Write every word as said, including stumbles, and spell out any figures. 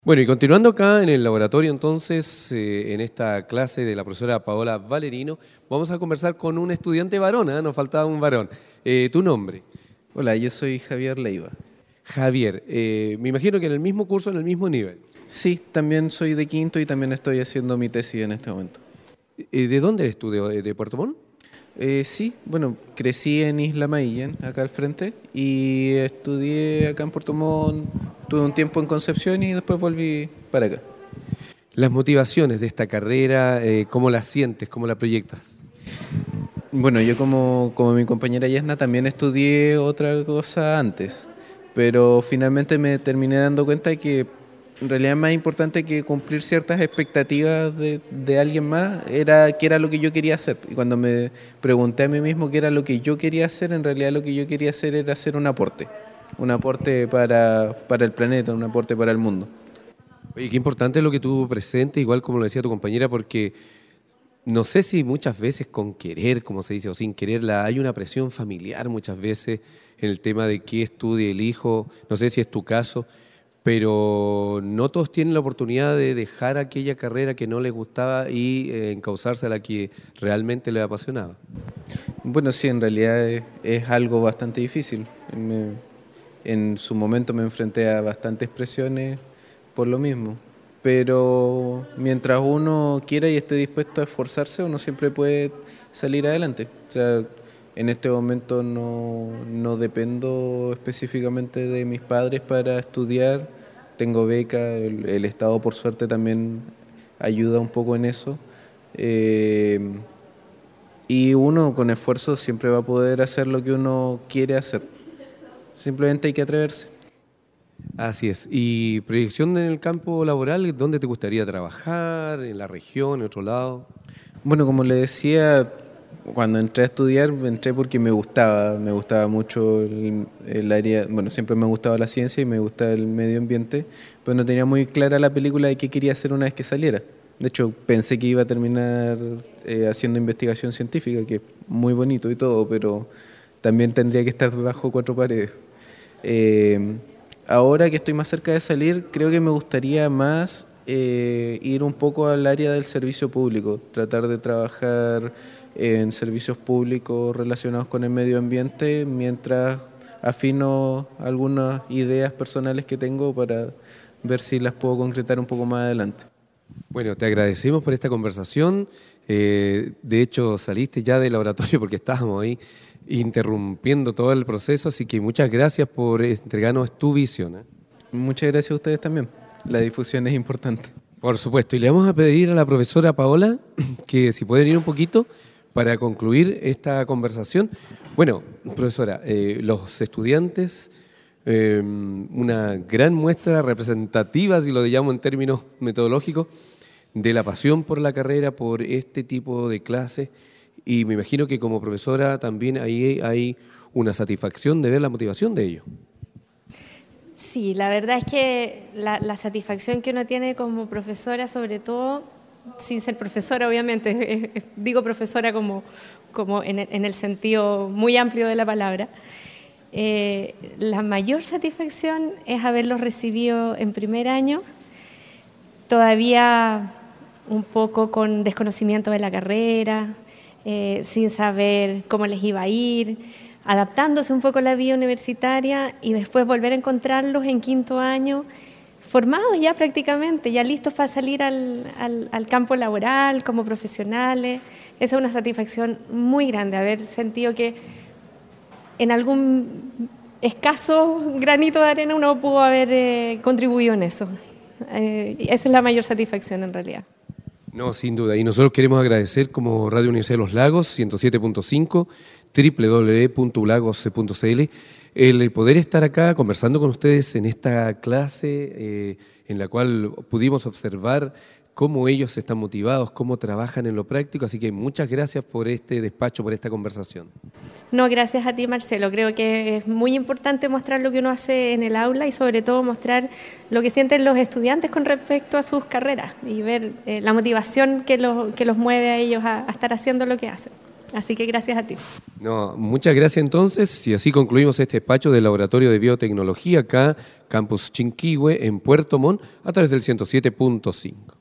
Bueno, y continuando acá en el laboratorio, entonces, eh, en esta clase de la profesora Paola Valerino, vamos a conversar con un estudiante varón, ¿eh? Nos faltaba un varón. Eh, ¿Tu nombre? Hola, yo soy Javier Leiva. Javier, eh, me imagino que en el mismo curso, en el mismo nivel. Sí, también soy de quinto y también estoy haciendo mi tesis en este momento. Eh, ¿De dónde eres tú? ¿De, de Puerto Montt? Eh, sí, bueno, crecí en Isla Maillén, acá al frente, y estudié acá en Puerto Montt, tuve un tiempo en Concepción y después volví para acá. Las motivaciones de esta carrera, eh, ¿cómo las sientes? ¿Cómo la proyectas? Bueno, yo como, como mi compañera Yesna también estudié otra cosa antes, pero finalmente me terminé dando cuenta de que en realidad más importante que cumplir ciertas expectativas de, de alguien más era qué era lo que yo quería hacer. Y cuando me pregunté a mí mismo qué era lo que yo quería hacer, en realidad lo que yo quería hacer era hacer un aporte, un aporte para, para el planeta, un aporte para el mundo. Oye, qué importante lo que tú presentes, igual como lo decía tu compañera, porque no sé si muchas veces con querer, como se dice, o sin quererla, hay una presión familiar muchas veces en el tema de qué estudie el hijo, no sé si es tu caso, pero no todos tienen la oportunidad de dejar aquella carrera que no les gustaba y eh, encauzarse a la que realmente les apasionaba. Bueno, sí, en realidad es, es algo bastante difícil. Me- en su momento me enfrenté a bastantes presiones por lo mismo. Pero mientras uno quiera y esté dispuesto a esforzarse, uno siempre puede salir adelante. O sea, en este momento no, no dependo específicamente de mis padres para estudiar. Tengo beca, el, el Estado por suerte también ayuda un poco en eso. Eh, y uno con esfuerzo siempre va a poder hacer lo que uno quiere hacer. Simplemente hay que atreverse. Así es. ¿Y proyección en el campo laboral? ¿Dónde te gustaría trabajar? ¿En la región? ¿En otro lado? Bueno, como le decía, cuando entré a estudiar, entré porque me gustaba, me gustaba mucho el, el área, bueno, siempre me ha gustado la ciencia y me gusta el medio ambiente, pero no tenía muy clara la película de qué quería hacer una vez que saliera. De hecho, pensé que iba a terminar eh, haciendo investigación científica, que es muy bonito y todo, pero también tendría que estar bajo cuatro paredes. Eh, Ahora que estoy más cerca de salir, creo que me gustaría más eh, ir un poco al área del servicio público, tratar de trabajar en servicios públicos relacionados con el medio ambiente mientras afino algunas ideas personales que tengo para ver si las puedo concretar un poco más adelante. Bueno, te agradecemos por esta conversación. Eh, de hecho, saliste ya del laboratorio porque estábamos ahí interrumpiendo todo el proceso, así que muchas gracias por entregarnos tu visión, ¿eh? Muchas gracias a ustedes también. La difusión es importante. Por supuesto, y le vamos a pedir a la profesora Paola que si puede venir un poquito para concluir esta conversación. Bueno, profesora, eh, los estudiantes, eh, una gran muestra representativa, si lo llamo en términos metodológicos, de la pasión por la carrera, por este tipo de clases, y me imagino que como profesora también ahí hay una satisfacción de ver la motivación de ellos. Sí, la verdad es que la, la satisfacción que uno tiene como profesora, sobre todo, sin ser profesora obviamente, eh, eh, digo profesora como, como en, el, en el sentido muy amplio de la palabra, eh, la mayor satisfacción es haberlos recibido en primer año, todavía un poco con desconocimiento de la carrera, eh, sin saber cómo les iba a ir, adaptándose un poco a la vida universitaria y después volver a encontrarlos en quinto año, formados ya prácticamente, ya listos para salir al, al, al campo laboral como profesionales. Esa es una satisfacción muy grande, haber sentido que en algún escaso granito de arena uno pudo haber eh, contribuido en eso. Eh, esa es la mayor satisfacción en realidad. No, sin duda. Y nosotros queremos agradecer como Radio Universidad de los Lagos, ciento siete punto cinco, doble u doble u doble u punto ulagos punto c l, el poder estar acá conversando con ustedes en esta clase eh, en la cual pudimos observar cómo ellos están motivados, cómo trabajan en lo práctico. Así que muchas gracias por este despacho, por esta conversación. No, gracias a ti, Marcelo. Creo que es muy importante mostrar lo que uno hace en el aula y sobre todo mostrar lo que sienten los estudiantes con respecto a sus carreras y ver eh, la motivación que los, que los mueve a ellos a, a estar haciendo lo que hacen. Así que gracias a ti. No, muchas gracias entonces, y así concluimos este despacho del Laboratorio de Biotecnología acá, Campus Chinquihue, en Puerto Montt, a través del ciento siete punto cinco.